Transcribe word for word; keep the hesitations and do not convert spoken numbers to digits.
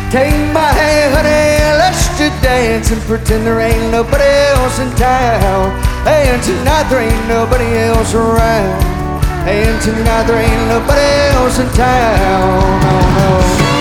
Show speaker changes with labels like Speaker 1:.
Speaker 1: Take my hand, honey, let's just dance and pretend there ain't nobody else in town. And tonight there ain't nobody else around. And tonight there ain't nobody else in town. Oh, no.